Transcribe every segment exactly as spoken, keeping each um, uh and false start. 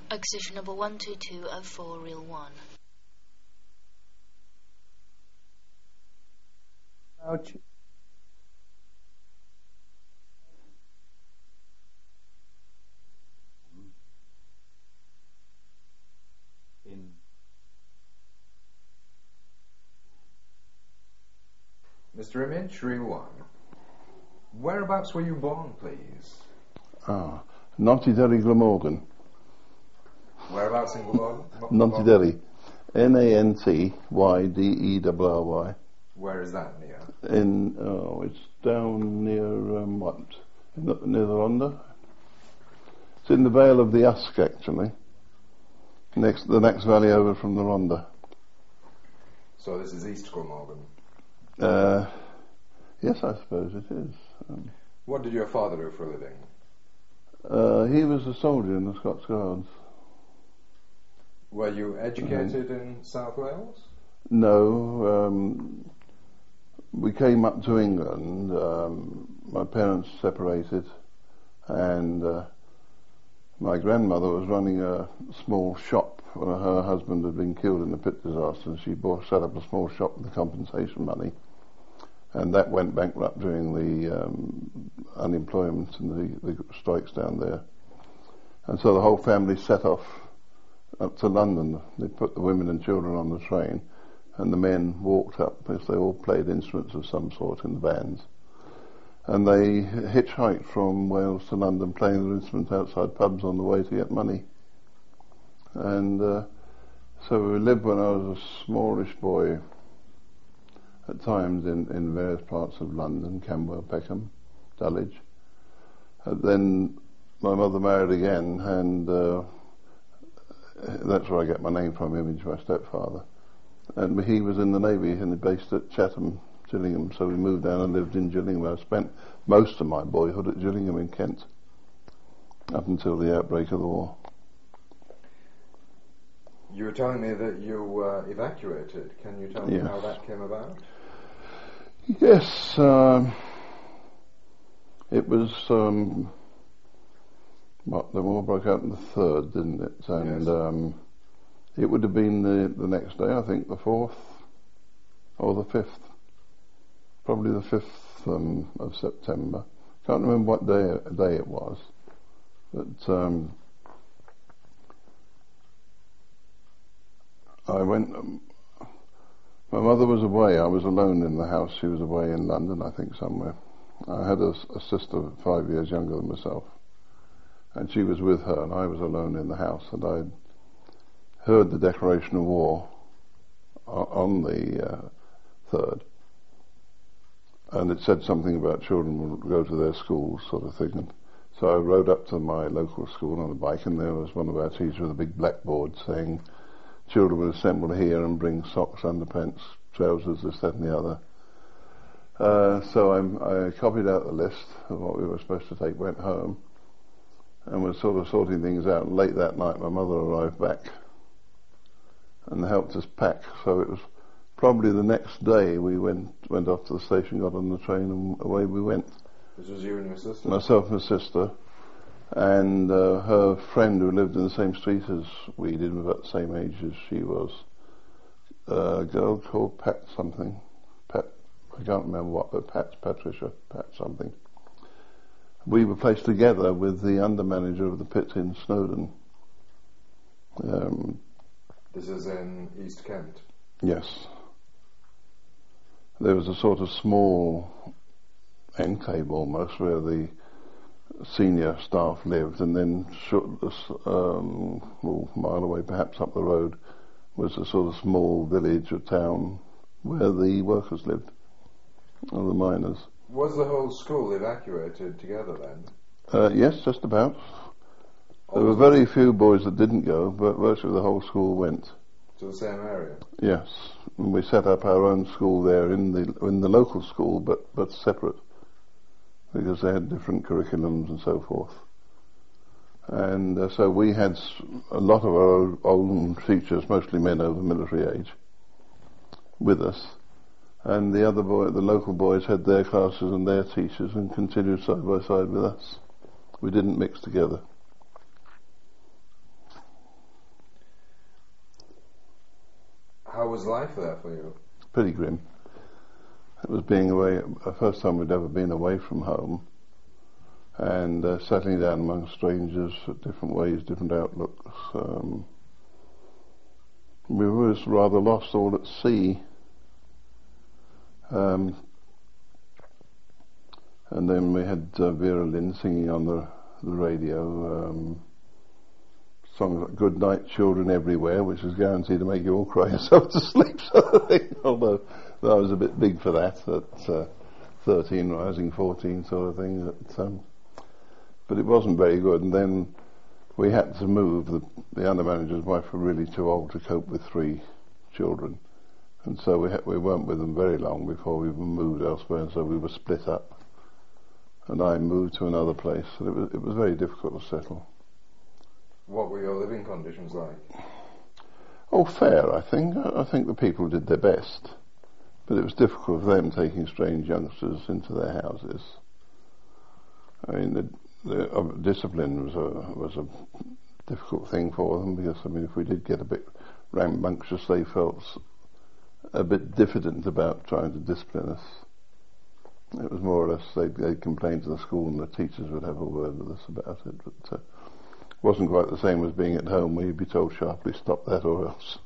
Exhibition number one two two oh four, reel one. Ouch. In. Mister Image, reel one. Whereabouts were you born, please? Ah, Nantydelly, Glamorgan. Whereabouts in Glamorgan? Nantydelly. N A N T Y D E R R Y. Where is that near? In, oh, it's down near, um, what? In the, near the Rhondda? It's in the Vale of the Usk, actually. Next, the next valley over from the Rhondda. So this is East Glamorgan? Uh, yes, I suppose it is. Um, what did your father do for a living? Uh, he was a soldier in the Scots Guards. Were you educated um, in South Wales? No. Um, we came up to England. Um, my parents separated, and uh, my grandmother was running a small shop when her husband had been killed in the pit disaster, and she bought, set up a small shop with the compensation money. And that went bankrupt during the um, unemployment and the, the strikes down there. And so the whole family set off up to London. They put the women and children on the train, and the men walked up, because they all played instruments of some sort in the bands. And they hitchhiked from Wales to London, playing their instruments outside pubs on the way to get money. And uh, so we lived when I was a smallish boy, at times in, in various parts of London, Camberwell, Peckham, Dulwich. And then my mother married again, and uh, that's where I get my name from, Image, my stepfather. And he was in the Navy, and based at Chatham, Gillingham, so we moved down and lived in Gillingham. I spent most of my boyhood at Gillingham in Kent, up until the outbreak of the war. You were telling me that you were evacuated. Can you tell me Yes. how that came about? Yes, um, it was, um, what, the war broke out on the third, didn't it? And Yes. um, it would have been the, the next day, I think, the fourth, or the fifth. Probably the fifth um, of September. Can't remember what day, day it was. But um, I went... Um, my mother was away. I was alone in the house. She was away in London, I think, somewhere. I had a, a sister five years younger than myself, and she was with her, and I was alone in the house. And I'd heard the declaration of war on the uh, third, and it said something about children will go to their schools, sort of thing. And so I rode up to my local school on a bike, and there was one of our teachers with a big blackboard saying, children will assemble here and bring socks, underpants, trousers, this, that and the other. Uh, so I'm, I copied out the list of what we were supposed to take, went home, and was sort of sorting things out. And late that night my mother arrived back and helped us pack. So it was probably the next day we went went off to the station, got on the train, and away we went. This was you and your sister? Myself and my sister. And uh, her friend who lived in the same street as we did, about the same age as she was, uh, a girl called Pat something. Pat, I can't remember what, but Pat, Patricia, Pat something. We were placed together with the under-manager of the pit in Snowdon. Um, this is in East Kent? Yes. There was a sort of small enclave almost where the senior staff lived, and then short, um, well, a mile away, perhaps up the road, was a sort of small village or town where the workers lived, or the miners. Was the whole school evacuated together then? Uh, yes, just about. There were very few boys that didn't go, but virtually the whole school went. To the same area? Yes, and we set up our own school there in the in the local school, but but separate, because they had different curriculums and so forth. And uh, so we had a lot of our own, own teachers, mostly men over military age, with us. And the other boy, the local boys had their classes and their teachers and continued side by side with us. We didn't mix together. How was life there for you? Pretty grim. It was being away, the first time we'd ever been away from home, and uh, settling down among strangers, different ways, different outlooks. Um, we were just rather lost all at sea. Um, and then we had uh, Vera Lynn singing on the, the radio, um, songs like Good Night Children Everywhere, which is guaranteed to make you all cry yourself to sleep, sort of thing. Although I was a bit big for that at uh, thirteen, rising fourteen, sort of thing. But, um, but it wasn't very good. And then we had to move. The, the under manager's wife was really too old to cope with three children, and so we ha- we weren't with them very long before we moved elsewhere. And so we were split up, and I moved to another place. And it was it was very difficult to settle. What were your living conditions like? Oh, fair, I think. I think the people did their best, but it was difficult for them taking strange youngsters into their houses. I mean, the, the uh, discipline was a was a difficult thing for them, because I mean, if we did get a bit rambunctious, they felt a bit diffident about trying to discipline us. It was more or less they'd, they'd complain to the school, and the teachers would have a word with us about it. But uh, wasn't quite the same as being at home, where you'd be told sharply, stop that or else.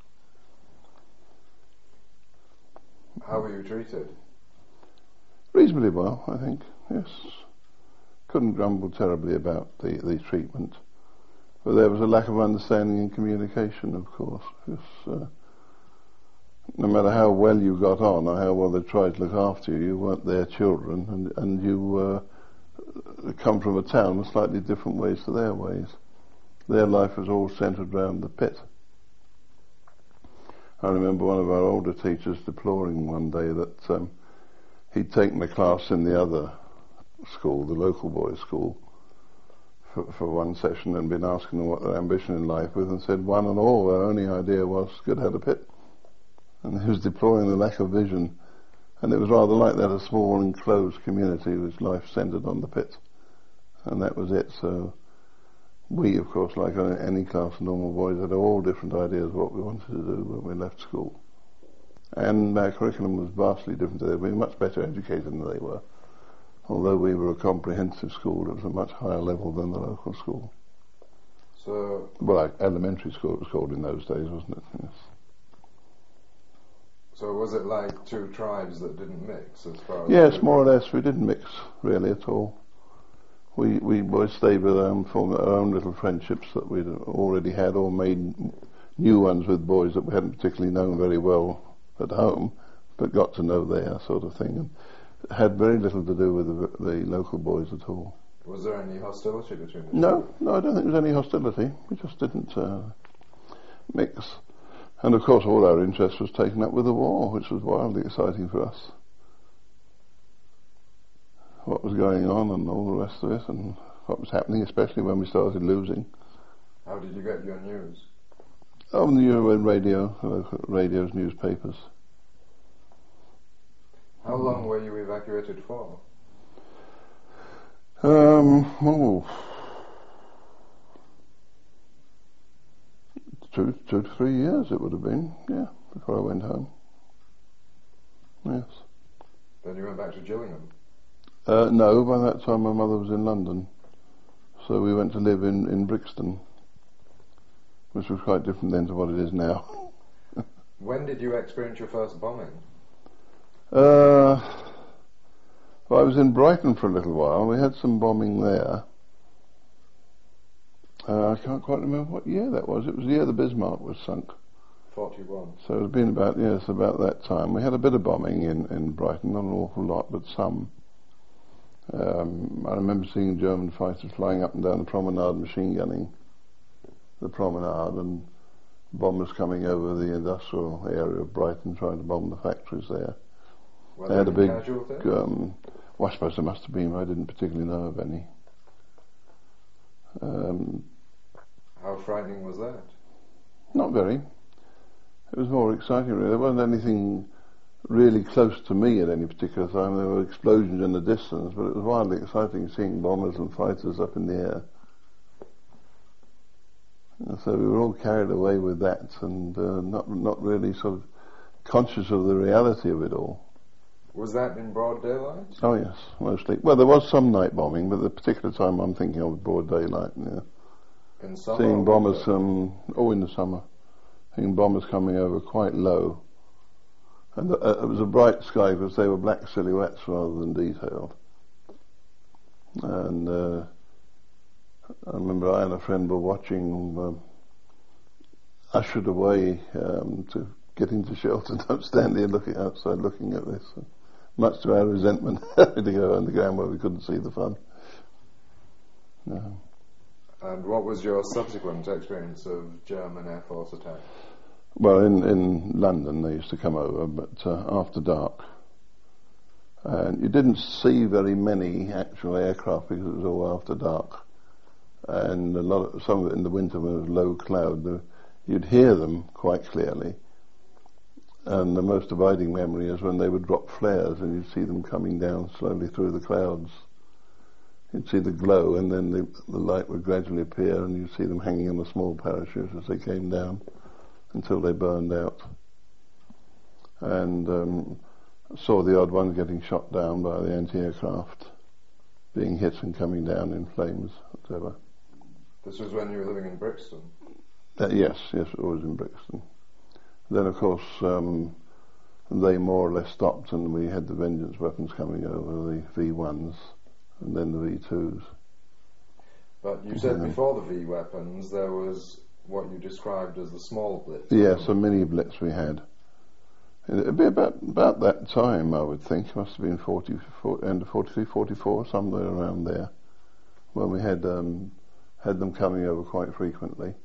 How were you treated? Reasonably well, I think, yes. Couldn't grumble terribly about the, the treatment. But there was a lack of understanding and communication, of course. Because, uh, no matter how well you got on or how well they tried to look after you, you weren't their children, and, and you uh, come from a town with slightly different ways to their ways. Their life was all centred around the pit. I remember one of our older teachers deploring one day that um, he'd taken a class in the other school, the local boys' school, for, for one session, and been asking them what their ambition in life was, and said one and all their only idea was to get out of pit. And he was deploring the lack of vision. And it was rather like that, a small enclosed community whose life centred on the pit. And that was it. So we, of course, like any class of normal boys, had all different ideas of what we wanted to do when we left school. And our curriculum was vastly different. They were much better educated than they were. Although we were a comprehensive school, it was a much higher level than the local school. So, well, elementary school it was called in those days, wasn't it? Yes. So was it like two tribes that didn't mix as far as... Yes, more or less. We didn't mix really at all. We we boys stayed with them, formed our own little friendships that we'd already had, or made new ones with boys that we hadn't particularly known very well at home, but got to know there, sort of thing, and had very little to do with the, the local boys at all. Was there any hostility between the No, two? no, I don't think there was any hostility. We just didn't uh, mix. And of course all our interest was taken up with the war, which was wildly exciting for us. What was going on and all the rest of it, and what was happening, especially when we started losing. How did you get your news? On the Euro radio, local radios, newspapers. How long were you evacuated for? Um, oh, two, two to three years it would have been, yeah, before I went home. Yes. Then you went back to Gillingham? Uh, no, by that time my mother was in London, so we went to live in, in Brixton, which was quite different then to what it is now. When did you experience your first bombing? Uh, well, I was in Brighton for a little while. We had some bombing there. Uh, I can't quite remember what year that was. It was the year the Bismarck was sunk. forty-one. So it had been about, yes, about that time. We had a bit of bombing in, in Brighton, not an awful lot, but some. Um, I remember seeing German fighters flying up and down the promenade, machine gunning the promenade, and bombers coming over the industrial area of Brighton trying to bomb the factories there. Were They there had a any big, casualties? um, well, I suppose there must have been, but I didn't particularly know of any. Um, How frightening was that? not very. It was more exciting, really. There wasn't anything really close to me at any particular time. There were explosions in the distance, but it was wildly exciting seeing bombers and fighters up in the air. And so we were all carried away with that, and uh, not not really sort of conscious of the reality of it all. Was that in broad daylight? Oh yes, mostly. Well, there was some night bombing, but the particular time I'm thinking of was broad daylight. Yeah. In summer? Seeing bombers, um, oh, in the summer, seeing bombers coming over quite low, and uh, it was a bright sky because they were black silhouettes rather than detailed. And uh, I remember I and a friend were watching, um, ushered away um, to get into shelter. Don't stand there looking outside, looking at this. Much to our resentment, having to go underground where we couldn't see the fun. No. And what was your subsequent experience of German Air Force attack? Well, in, in London they used to come over, but uh, after dark. And you didn't see very many actual aircraft because it was all after dark. And a lot of, some of it in the winter when it was low cloud, the, you'd hear them quite clearly. And the most abiding memory is when they would drop flares and you'd see them coming down slowly through the clouds. You'd see the glow and then the, the light would gradually appear and you'd see them hanging on a small parachute as they came down until they burned out. And um, saw the odd ones getting shot down by the anti-aircraft, being hit and coming down in flames, whatever. This was when you were living in Brixton? Uh, yes, yes, it was in Brixton. Then, of course, um, they more or less stopped and we had the Vengeance weapons coming over, the V ones, and then the V twos. But you said yeah. before the V weapons there was what you described as the small blitz. Yes, a mini blitz we had. It'd be about about that time, I would think. It must have been forty, forty, end of forty-three, forty-four, somewhere around there, when we had um, had them coming over quite frequently.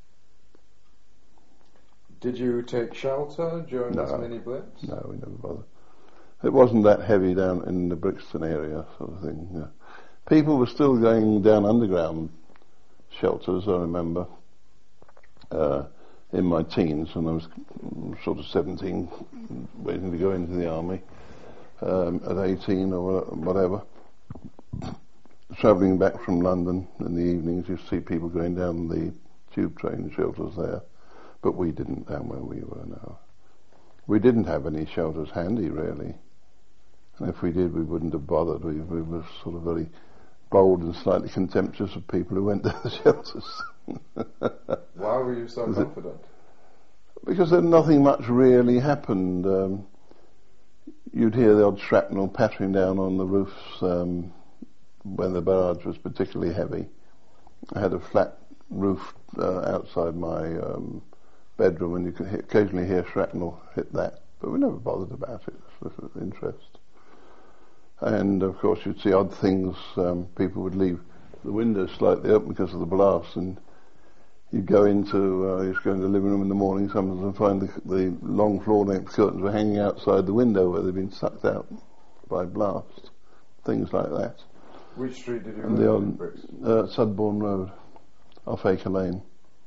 Did you take shelter during no, this mini blitz? No, we never bothered. It wasn't that heavy down in the Brixton area, sort of thing. Yeah. People were still going down underground shelters, I remember, uh, in my teens when I was sort of seventeen, waiting to go into the army, um, at eighteen or whatever. Travelling back from London in the evenings, you see people going down the tube train shelters there. But we didn't down where we were now. We didn't have any shelters handy, really. And if we did, we wouldn't have bothered. We, we were sort of very bold and slightly contemptuous of people who went to the shelters. Why were you so Was confident? It, because then nothing much really happened. Um, you'd hear the odd shrapnel pattering down on the roofs um, when the barrage was particularly heavy. I had a flat roof uh, outside my um, bedroom, and you could he- occasionally hear shrapnel hit that, but we never bothered about it. It was of interest. And of course you'd see odd things. Um, people would leave the windows slightly open because of the blast, and you'd go into uh, you'd go into the living room in the morning sometimes and find the, the long floor length curtains were hanging outside the window where they'd been sucked out by blast. Things like that. Which street did you And live the in odd, Brixton? uh, Sudbourne Road, off Acre Lane.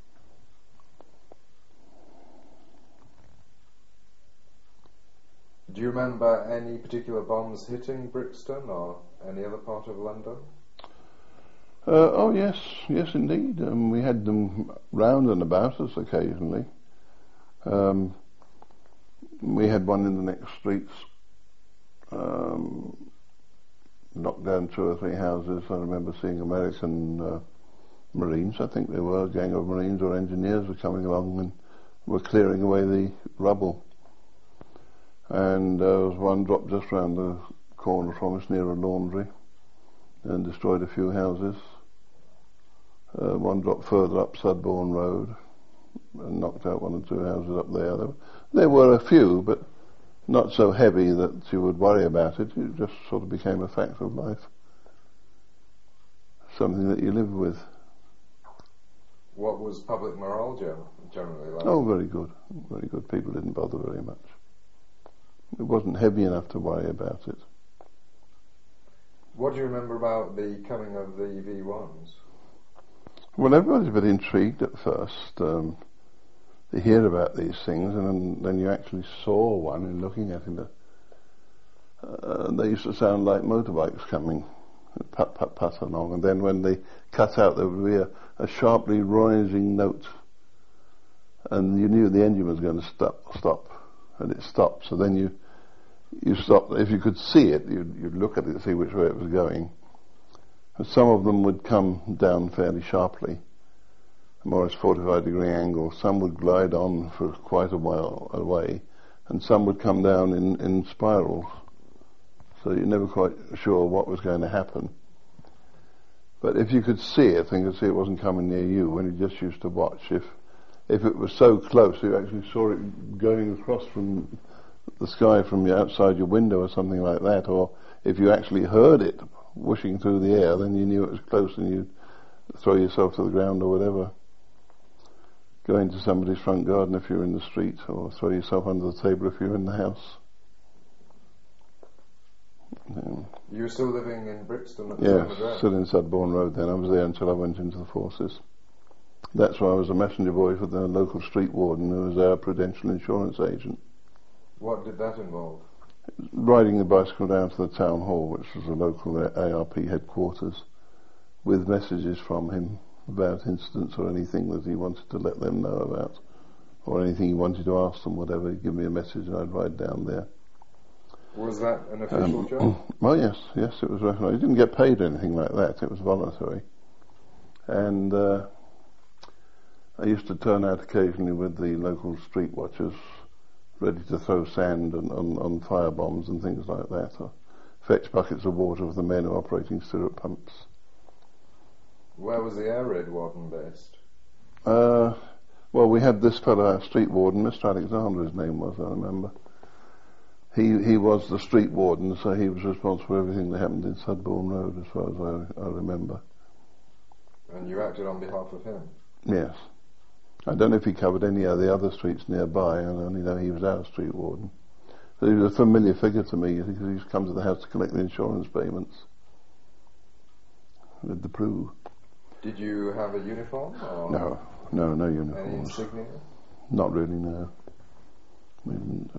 Do you remember any particular bombs hitting Brixton or any other part of London? Uh, oh yes, yes indeed. Um, we had them round and about us occasionally. Um, we had one in the next streets, um, knocked down two or three houses. I remember seeing American uh, Marines, I think they were, a gang of Marines or engineers were coming along and were clearing away the rubble. And uh, there was one dropped just round the corner from us near a laundry and destroyed a few houses. Uh, one dropped further up Sudbourne Road and knocked out one or two houses up there. There, there were a few, but not so heavy that you would worry about it. It just sort of became a fact of life. Something that you live with. What was public morale generally like? Oh, very good. Very good. People didn't bother very much. It wasn't heavy enough to worry about it. What do you remember about the coming of the V ones? Well, everybody's a bit intrigued at first. Um, they hear about these things, and then, then you actually saw one and looking at it. Uh, they used to sound like motorbikes coming Pat, pat, pat along, and then when they cut out, there would be a, a sharply rising note, and you knew the engine was going to stop, stop, and it stopped. So then you you stopped. If you could see it, you'd, you'd look at it to see which way it was going. And some of them would come down fairly sharply, more as forty-five degree angle. Some would glide on for quite a while away, and some would come down in, in spirals. So you're never quite sure what was going to happen. But if you could see it, and you could see it wasn't coming near you, when you just used to watch, if if it was so close, you actually saw it going across from the sky from your outside your window or something like that, or if you actually heard it whooshing through the air, then you knew it was close and you'd throw yourself to the ground or whatever. Go into somebody's front garden if you're in the street, or throw yourself under the table if you're in the house. Yeah. You were still living in Brixton at the Yes, time of that? still in Sudbourne Road then. I was there until I went into the forces. That's why I was a messenger boy for the local street warden, who was our prudential insurance agent. What did that involve? Riding the bicycle down to the town hall, which was the local A R P headquarters, with messages from him about incidents or anything that he wanted to let them know about, or anything he wanted to ask them, whatever. He'd give me a message and I'd ride down there. Was that an official Um, job? Well, yes, yes, it was recognised. You didn't get paid or anything like that. It was voluntary. And uh, I used to turn out occasionally with the local street watchers, ready to throw sand on, on, on fire bombs and things like that, or fetch buckets of water for the men who were operating stirrup pumps. Where was the air raid warden based? Uh, well, we had this fellow, our street warden, Mister Alexander, his name was, I remember. He he was the street warden, so he was responsible for everything that happened in Sudbourne Road, as far as I, I remember. And you acted on behalf of him? Yes. I don't know if he covered any of the other streets nearby, and I only know he was our street warden. So he was a familiar figure to me, because he used to come to the house to collect the insurance payments with the Prue. Did you have a uniform? Or No, no, no any uniforms. insignia? Not really, no. We didn't.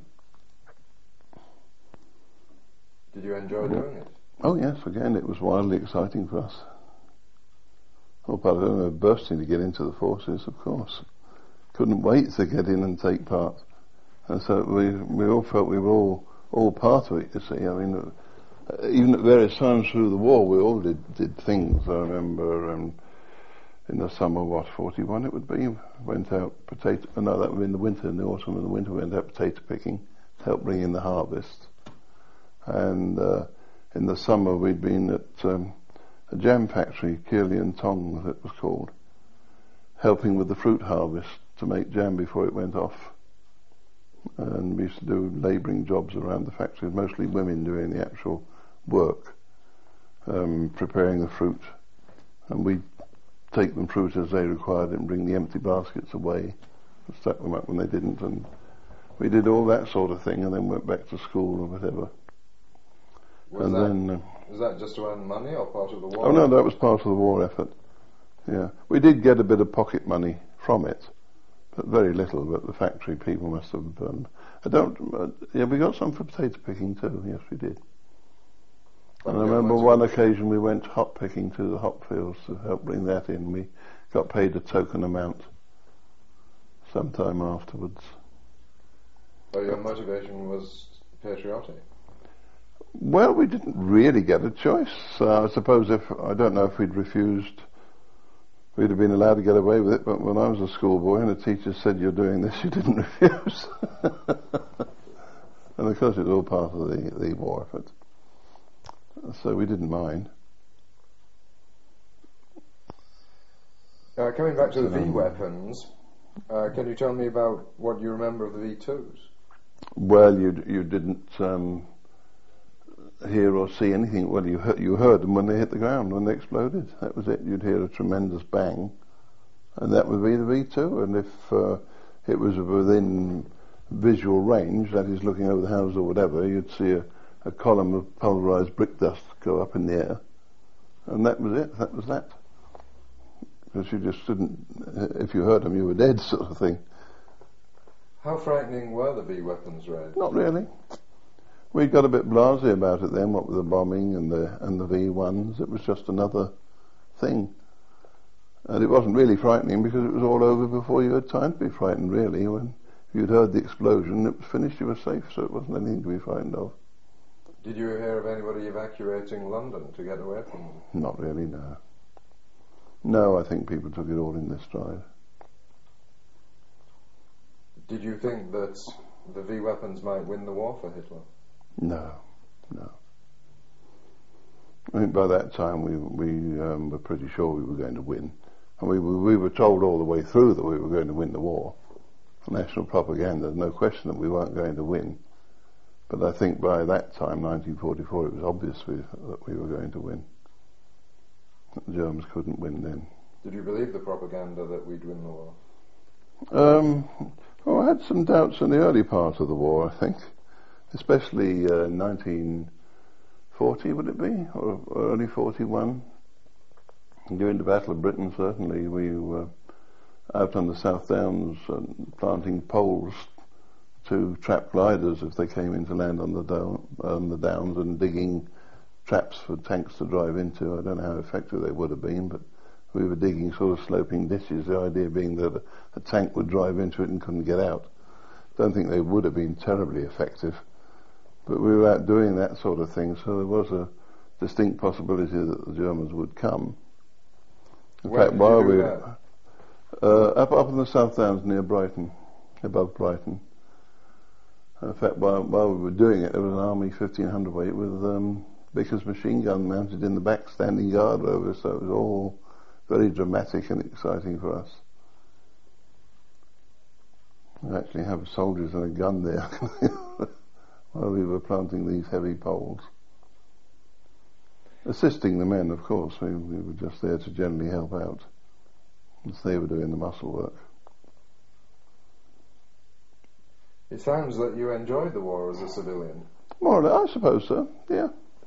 Did you enjoy doing it? Oh yes, again, it was wildly exciting for us. Oh, but I don't know, bursting to get into the forces, of course. Couldn't wait to get in and take part. And so we we all felt we were all all part of it, you see. I mean, uh, even at various times through the war, we all did, did things. I remember um, in the summer, what, forty-one it would be, went out potato, no, that would be in the winter, in the autumn and the winter, we went out potato picking to help bring in the harvest. And uh, in the summer we'd been at um, a jam factory, Kearley and Tong as it was called, helping with the fruit harvest to make jam before it went off. And we used to do labouring jobs around the factory, mostly women doing the actual work, um, preparing the fruit. And we'd take them fruit as they required it and bring the empty baskets away and stack them up when they didn't. And we did all that sort of thing and then went back to school or whatever. Was and that, then, uh, was that just to earn money or part of the war? oh no, that was part of the war effort. Yeah, we did get a bit of pocket money from it, but very little. But the factory people must have. Um, I don't. Uh, yeah, we got some for potato picking too. Yes, we did. And I remember one occasion we went hop picking to the hop fields to help bring that in. We got paid a token amount sometime afterwards. So your motivation was patriotic? Well, we didn't really get a choice. Uh, I suppose if, I don't know if we'd refused, we'd have been allowed to get away with it, but when I was a schoolboy and the teacher said you're doing this, you didn't refuse. And of course it was all part of the, the war effort. So we didn't mind. Uh, coming back to the V weapons, uh, can you tell me about what you remember of the V twos? Well, you you didn't um, hear or see anything. Well, you heard, you heard them when they hit the ground, when they exploded. That was it. You'd hear a tremendous bang, and that would be the V two. And if uh, it was within visual range, that is looking over the house or whatever, you'd see a, a column of pulverised brick dust go up in the air, and that was it. That was that. Because you just didn't, if you heard them, you were dead, sort of thing. How frightening were the V weapons, Red? Not really. We got a bit blasé about it then, what with the bombing and the and the V ones. It was just another thing. And it wasn't really frightening because it was all over before you had time to be frightened, really. When you'd heard the explosion, it was finished, you were safe, so it wasn't anything to be frightened of. Did you hear of anybody evacuating London to get away from them? Not really, no. No, I think people took it all in their stride. Did you think that the V weapons might win the war for Hitler? No, no. I think by that time we we um, were pretty sure we were going to win. And we, we, we were told all the way through that we were going to win the war. National propaganda, there's no question that we weren't going to win. But I think by that time, nineteen forty-four, it was obvious we, that we were going to win. The Germans couldn't win then. Did you believe the propaganda that we'd win the war? Um, well, I had some doubts in the early part of the war, I think. Especially uh, nineteen forty, would it be? Or early forty-one? During the Battle of Britain, certainly, we were out on the South Downs and planting poles to trap gliders if they came in to land on the, down, on the downs, and digging traps for tanks to drive into. I don't know how effective they would have been, but we were digging sort of sloping ditches, the idea being that a, a tank would drive into it and couldn't get out. Don't think they would have been terribly effective, but we were out doing that sort of thing, so there was a distinct possibility that the Germans would come. In Where fact, did while you do we that? uh, up up in the South Downs near Brighton, above Brighton. In fact, while, while we were doing it, there was an Army fifteen hundredweight with um, Vickers machine gun mounted in the back, standing guard over, so it was all very dramatic and exciting for us. We actually have soldiers and a gun there while we were planting these heavy poles. Assisting the men, of course. We, we were just there to generally help out, as they were doing the muscle work. It sounds that you enjoyed the war as a civilian. More or less, I suppose so, yeah.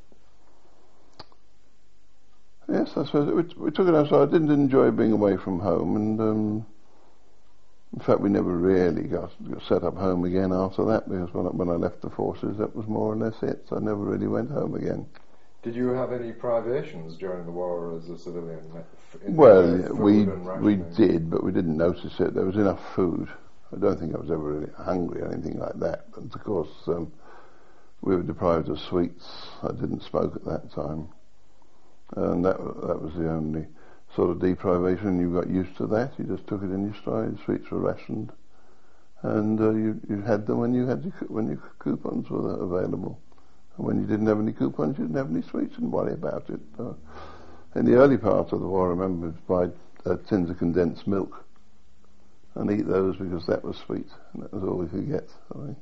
Yes, I suppose we, we took it outside. I didn't enjoy being away from home, and um, in fact we never really got, got set up home again after that, because when I, when I left the forces, that was more or less it. So I never really went home again. Did you have any privations during the war as a civilian? In Well, food we and we rationing? did, but we didn't notice it. There was enough food. I don't think I was ever really hungry or anything like that. But of course, um, we were deprived of sweets. I didn't smoke at that time, and that that was the only sort of deprivation. You got used to that. You just took it in your stride. Sweets were rationed, and uh, you you had them when you had your, when your coupons were available. And when you didn't have any coupons, you didn't have any sweets, and worry about it. Uh, in the early part of the war, I remember we'd buy uh, tins of condensed milk and eat those because that was sweet, and that was all we could get. I think.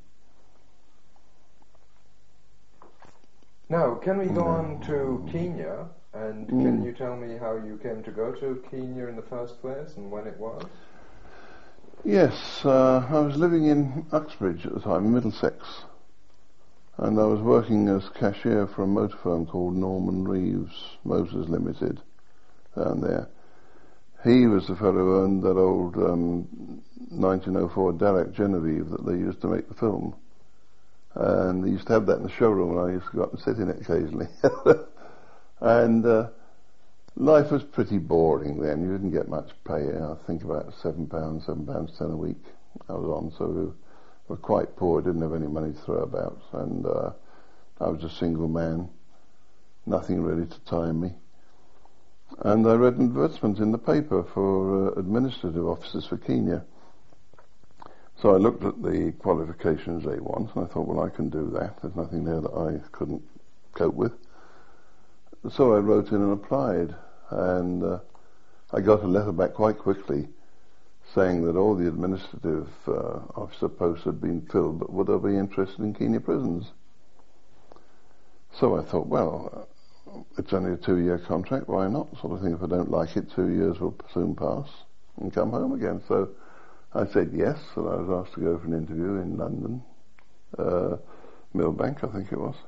Now, can we go on to Kenya, and can Mm. you tell me how you came to go to Kenya in the first place and when it was? Yes, uh, I was living in Uxbridge at the time, Middlesex, and I was working as cashier for a motor firm called Norman Reeves Motors Limited down there. He was the fellow who owned that old um, nineteen oh four Darracq Genevieve that they used to make the film. And they used to have that in the showroom, and I used to go up and sit in it occasionally. and uh, life was pretty boring then. You didn't get much pay. I think about seven pounds, seven pounds ten a week I was on, so we were quite poor. Didn't have any money to throw about, and uh, I was a single man, nothing really to tie me. And I read advertisements in the paper for uh, administrative officers for Kenya. So I looked at the qualifications they want, and I thought, well, I can do that. There's nothing there that I couldn't cope with. So I wrote in and applied, and uh, I got a letter back quite quickly saying that all the administrative uh, officer posts had been filled, but would I be interested in Kenya prisons? So I thought, well, uh, it's only a two-year contract, why not? Sort of thing, if I don't like it, two years will soon pass and come home again. So I said yes, and I was asked to go for an interview in London, uh, Millbank, I think it was.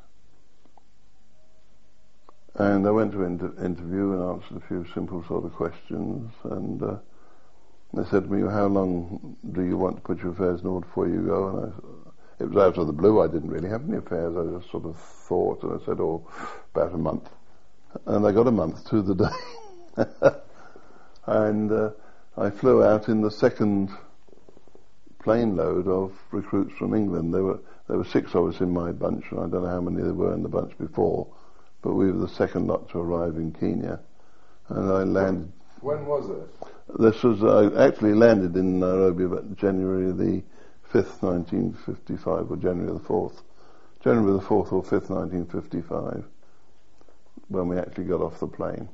And I went to inter- interview and answered a few simple sort of questions, and uh, they said to me, how long do you want to put your affairs in order before you go? And it was out of the blue. I didn't really have any affairs. I just sort of thought, and I said, oh, about a month. And I got a month to the day. And uh, I flew out in the second plane load of recruits from England. There were there were six of us in my bunch, and I don't know how many there were in the bunch before, but we were the second lot to arrive in Kenya. And I landed... When was it? This was, I actually landed in Nairobi about January the fifth, nineteen fifty-five, or January the fourth. January the fourth or fifth, nineteen fifty-five, when we actually got off the plane.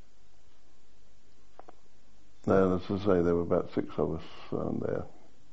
And as I say, there were about six of us um, there.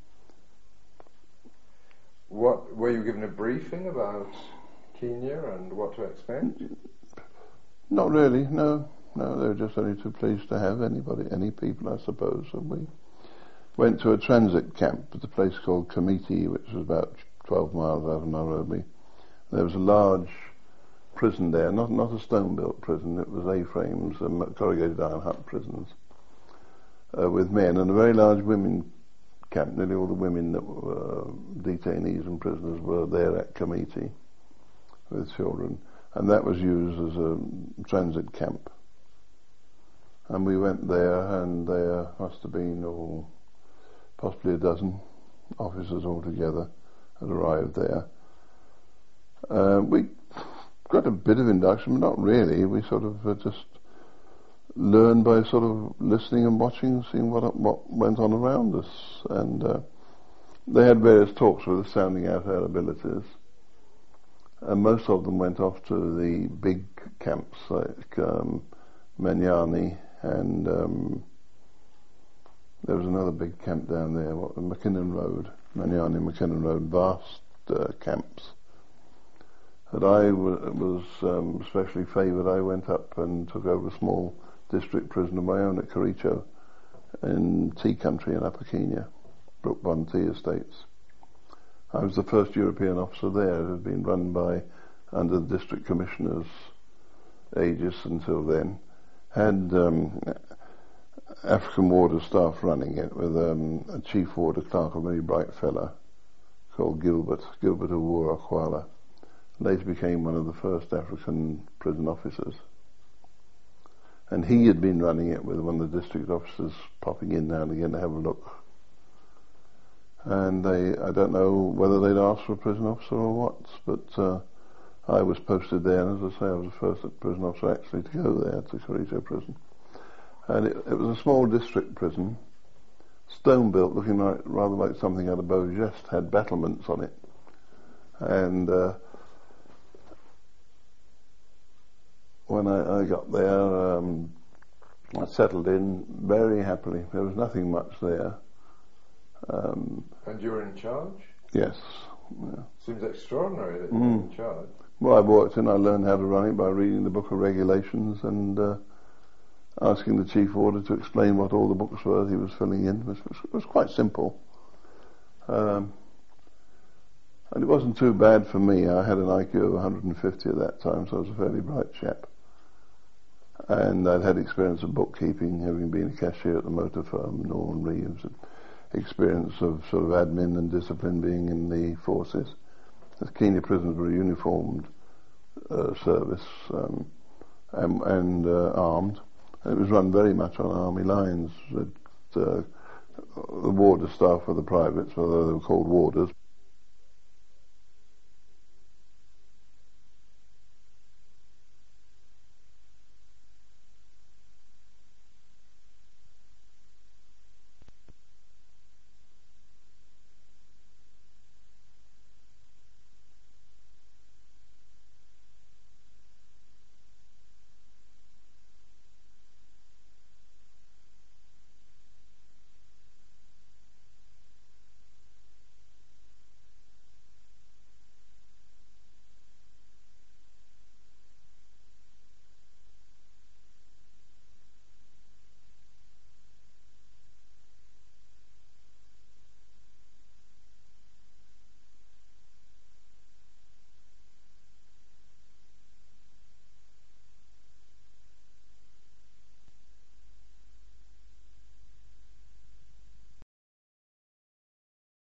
What, were you given a briefing about Kenya and what to expect? Not really, no. No, they were just only too pleased to have anybody, any people, I suppose. And we went to a transit camp at a place called Kamiti, which was about twelve miles out of Nairobi. There was a large prison there, not not a stone-built prison, it was A-frames, um, corrugated iron hut prisons, uh, with men, and a very large women camp. Nearly all the women that were uh, detainees and prisoners were there at Kamiti with children, and that was used as a transit camp. And we went there, and there must have been, oh, possibly a dozen officers altogether had arrived there. Uh, we got a bit of induction, but not really. We sort of uh, just learned by sort of listening and watching, seeing what what went on around us. And uh, they had various talks with us, sounding out our abilities. And most of them went off to the big camps like um, Manyani, and um, there was another big camp down there, what, McKinnon Road, Manyani McKinnon Road, vast uh, camps. And I w- was um, especially favoured. I went up and took over a small district prison of my own at Kericho in tea country in Upper Kenya, Brookbond Tea Estates. I was the first European officer there. It had been run by, under the district commissioner's aegis until then. Had um, African warder staff running it with um, a chief warder clerk, a very bright fella called Gilbert, Gilbert Owuor Akwala. Later became one of the first African prison officers. And he had been running it with one of the district officers popping in now and again to have a look. And they, I don't know whether they'd asked for a prison officer or what, but uh, I was posted there, and as I say, I was the first prison officer actually to go there, to Kericho prison. And it, it was a small district prison, stone built, looking like, rather like something out of Beaugest, had battlements on it. And uh, when I, I got there, um, I settled in very happily. There was nothing much there. Um, and you were in charge? Yes. Yeah. Seems extraordinary that you Mm. were in charge. Well, I walked in, I learned how to run it by reading the book of regulations and uh, asking the chief warder to explain what all the books were he was filling in. It was, it was quite simple. Um, and it wasn't too bad for me. I had an I Q of one hundred fifty at that time, so I was a fairly bright chap. And I'd had experience of bookkeeping, having been a cashier at the motor firm, Norman Reeves, and experience of sort of admin and discipline being in the forces. The Kenya prisons were a uniformed uh, service um, and, and uh, armed. And it was run very much on army lines. It, uh, the warder staff were the privates, although they were called warders.